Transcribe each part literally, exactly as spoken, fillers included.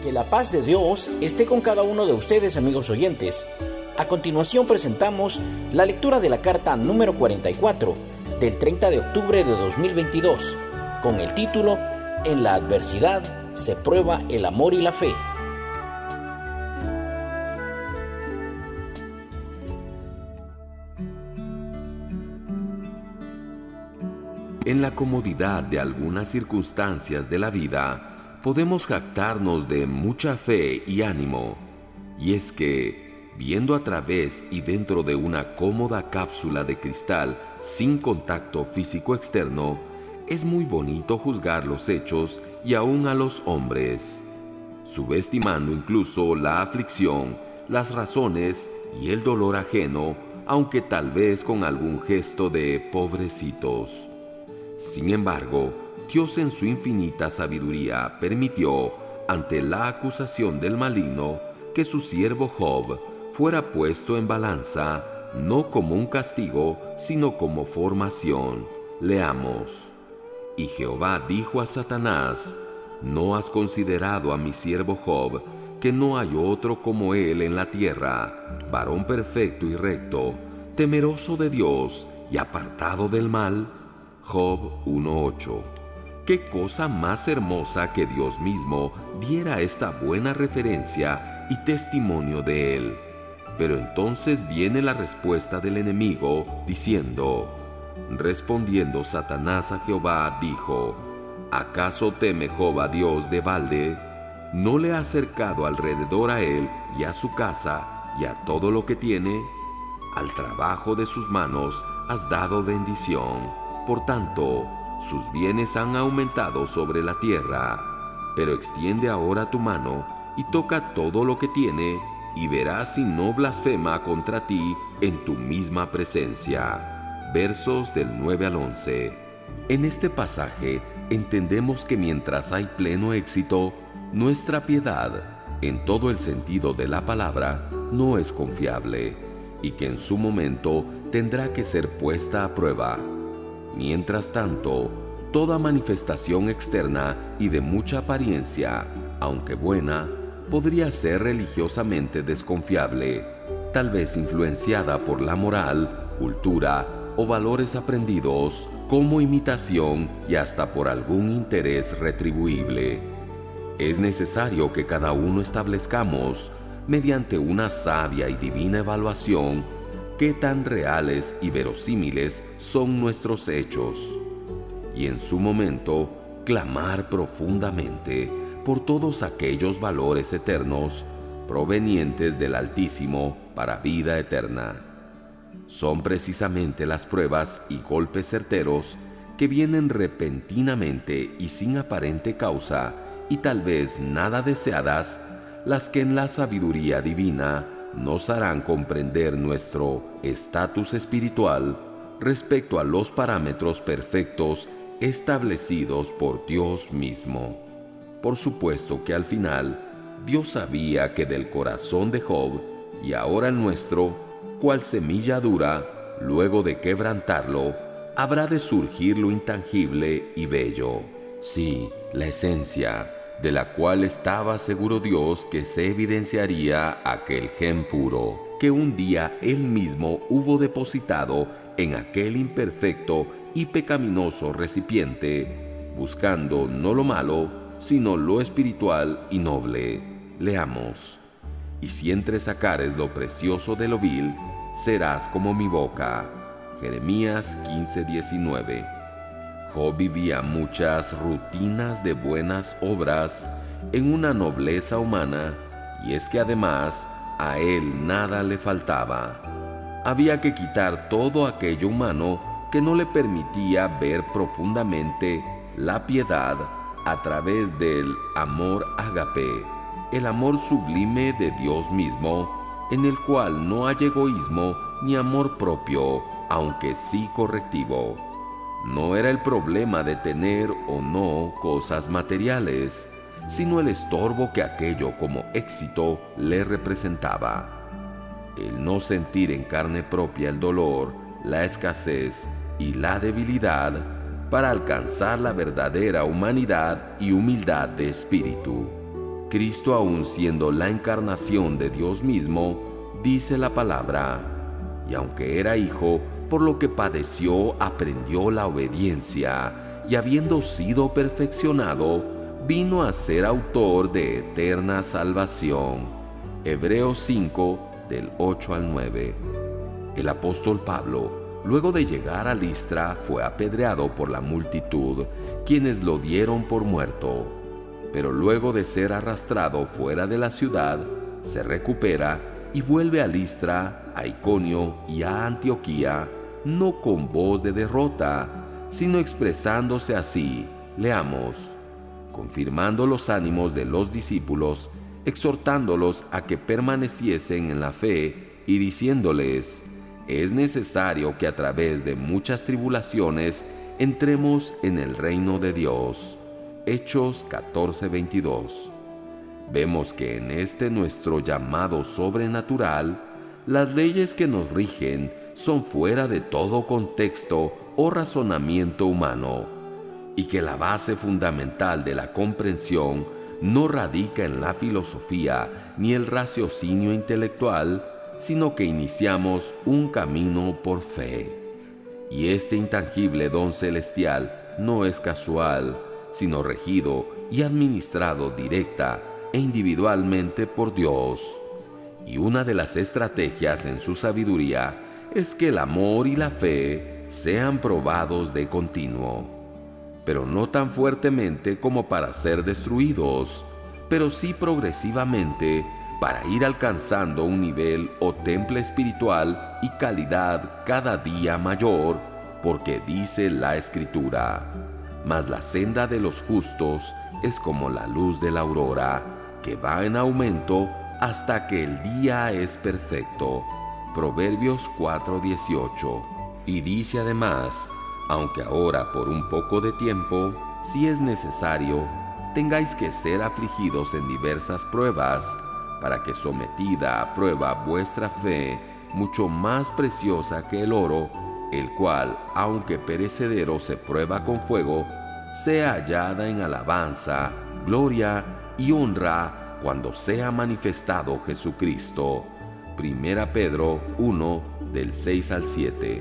Que la paz de Dios esté con cada uno de ustedes, amigos oyentes. A continuación presentamos la lectura de la carta número cuarenta y cuatro del treinta de octubre de dos mil veintidós, con el título En la adversidad se prueba el amor y la fe. En la comodidad de algunas circunstancias de la vida, podemos jactarnos de mucha fe y ánimo, y es que, viendo a través y dentro de una cómoda cápsula de cristal sin contacto físico externo, es muy bonito juzgar los hechos y aún a los hombres, subestimando incluso la aflicción, las razones y el dolor ajeno, aunque tal vez con algún gesto de pobrecitos. Sin embargo, Dios en su infinita sabiduría permitió, ante la acusación del maligno, que su siervo Job fuera puesto en balanza, no como un castigo, sino como formación. Leamos. Y Jehová dijo a Satanás: ¿No has considerado a mi siervo Job, que no hay otro como él en la tierra, varón perfecto y recto, temeroso de Dios y apartado del mal? Job uno ocho. Qué cosa más hermosa que Dios mismo diera esta buena referencia y testimonio de él. Pero entonces viene la respuesta del enemigo, diciendo: respondiendo Satanás a Jehová, dijo: ¿acaso teme Job a Dios de balde? ¿No le ha acercado alrededor a él y a su casa y a todo lo que tiene? Al trabajo de sus manos has dado bendición. Por tanto, sus bienes han aumentado sobre la tierra. Pero extiende ahora tu mano y toca todo lo que tiene, y verás si no blasfema contra ti en tu misma presencia. Versos del nueve al once. En este pasaje entendemos que mientras hay pleno éxito, nuestra piedad, en todo el sentido de la palabra, no es confiable, y que en su momento tendrá que ser puesta a prueba. Mientras tanto, toda manifestación externa y de mucha apariencia, aunque buena, podría ser religiosamente desconfiable, tal vez influenciada por la moral, cultura o valores aprendidos como imitación y hasta por algún interés retribuible. Es necesario que cada uno establezcamos, mediante una sabia y divina evaluación, qué tan reales y verosímiles son nuestros hechos, y en su momento clamar profundamente por todos aquellos valores eternos provenientes del Altísimo para vida eterna. Son precisamente las pruebas y golpes certeros que vienen repentinamente y sin aparente causa, y tal vez nada deseadas, las que en la sabiduría divina nos harán comprender nuestro estatus espiritual respecto a los parámetros perfectos establecidos por Dios mismo. Por supuesto que al final, Dios sabía que del corazón de Job, y ahora el nuestro, cual semilla dura, luego de quebrantarlo, habrá de surgir lo intangible y bello. Sí, la esencia, de la cual estaba seguro Dios que se evidenciaría aquel gen puro, que un día Él mismo hubo depositado en aquel imperfecto y pecaminoso recipiente, buscando no lo malo, sino lo espiritual y noble. Leamos. Y si entresacares lo precioso de lo vil, serás como mi boca. Jeremías quince diecinueve. Job vivía muchas rutinas de buenas obras en una nobleza humana, y es que además a él nada le faltaba. Había que quitar todo aquello humano que no le permitía ver profundamente la piedad a través del amor ágape, el amor sublime de Dios mismo, en el cual no hay egoísmo ni amor propio, aunque sí correctivo. No era el problema de tener o no cosas materiales, sino el estorbo que aquello como éxito le representaba. El no sentir en carne propia el dolor, la escasez y la debilidad para alcanzar la verdadera humanidad y humildad de espíritu. Cristo, aun siendo la encarnación de Dios mismo, dice la palabra, y aunque era hijo, por lo que padeció, aprendió la obediencia, y habiendo sido perfeccionado, vino a ser autor de eterna salvación. Hebreos cinco, del ocho al nueve. El apóstol Pablo, luego de llegar a Listra, fue apedreado por la multitud, quienes lo dieron por muerto. Pero luego de ser arrastrado fuera de la ciudad, se recupera y vuelve a Listra, a Iconio y a Antioquía, no con voz de derrota, sino expresándose así. Leamos: confirmando los ánimos de los discípulos, exhortándolos a que permaneciesen en la fe y diciéndoles: es necesario que a través de muchas tribulaciones entremos en el reino de Dios. Hechos catorce, veintidós. Vemos que en este nuestro llamado sobrenatural, las leyes que nos rigen son fuera de todo contexto o razonamiento humano, y que la base fundamental de la comprensión no radica en la filosofía ni el raciocinio intelectual, sino que iniciamos un camino por fe. Y este intangible don celestial no es casual, sino regido y administrado directa e individualmente por Dios. Y una de las estrategias en su sabiduría es que el amor y la fe sean probados de continuo, pero no tan fuertemente como para ser destruidos, pero sí progresivamente para ir alcanzando un nivel o temple espiritual y calidad cada día mayor, porque dice la Escritura: mas la senda de los justos es como la luz de la aurora, que va en aumento hasta que el día es perfecto. Proverbios cuatro, dieciocho. Y dice además: aunque ahora por un poco de tiempo, si es necesario, tengáis que ser afligidos en diversas pruebas, para que sometida a prueba vuestra fe, mucho más preciosa que el oro, el cual, aunque perecedero se prueba con fuego, sea hallada en alabanza, gloria y honra cuando sea manifestado Jesucristo. Primera Pedro uno, del seis al siete.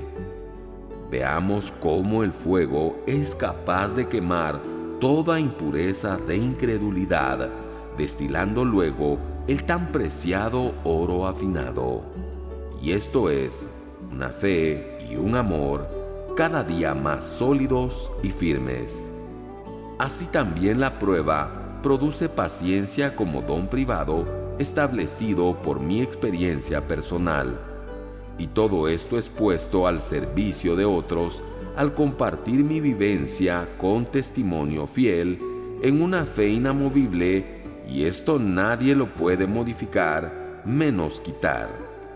Veamos cómo el fuego es capaz de quemar toda impureza de incredulidad, destilando luego el tan preciado oro afinado. Y esto es una fe y un amor cada día más sólidos y firmes. Así también la prueba produce paciencia como don privado establecido por mi experiencia personal. Y todo esto es puesto al servicio de otros al compartir mi vivencia con testimonio fiel en una fe inamovible, y esto nadie lo puede modificar, menos quitar.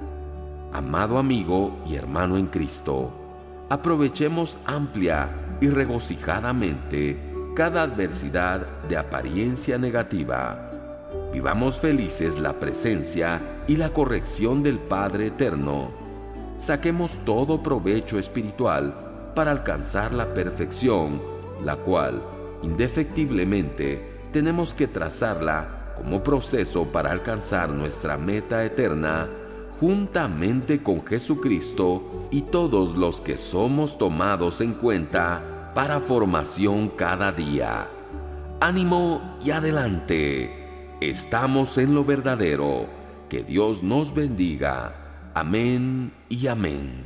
Amado amigo y hermano en Cristo, aprovechemos amplia y regocijadamente cada adversidad de apariencia negativa. Vivamos felices la presencia y la corrección del Padre Eterno. Saquemos todo provecho espiritual para alcanzar la perfección, la cual, indefectiblemente, tenemos que trazarla como proceso para alcanzar nuestra meta eterna, juntamente con Jesucristo y todos los que somos tomados en cuenta para formación cada día. ¡Ánimo y adelante! Estamos en lo verdadero. Que Dios nos bendiga. Amén y amén.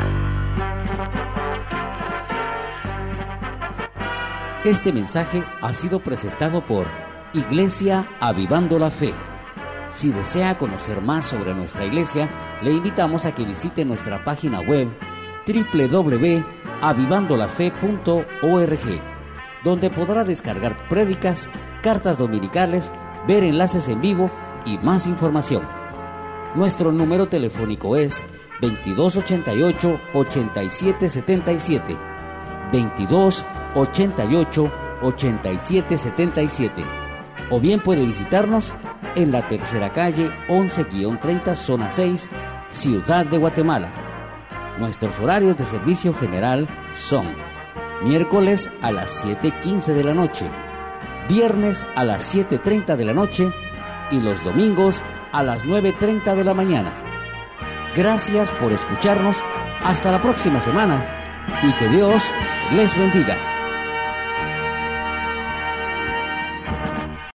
Este mensaje ha sido presentado por Iglesia Avivando la Fe. Si desea conocer más sobre nuestra iglesia, le invitamos a que visite nuestra página web doble u doble u doble u punto avivando la fe punto org, donde podrá descargar prédicas, cartas dominicales, ver enlaces en vivo y más información. Nuestro número telefónico es veintidós ochenta y ocho, ochenta y siete setenta y siete, veintidós ochenta y ocho, ochenta y siete setenta y siete, o bien puede visitarnos en la tercera calle once treinta, zona seis, Ciudad de Guatemala. Nuestros horarios de servicio general son miércoles a las siete quince de la noche, viernes a las siete y media de la noche y los domingos a las nueve y media de la mañana. Gracias por escucharnos. Hasta la próxima semana y que Dios les bendiga.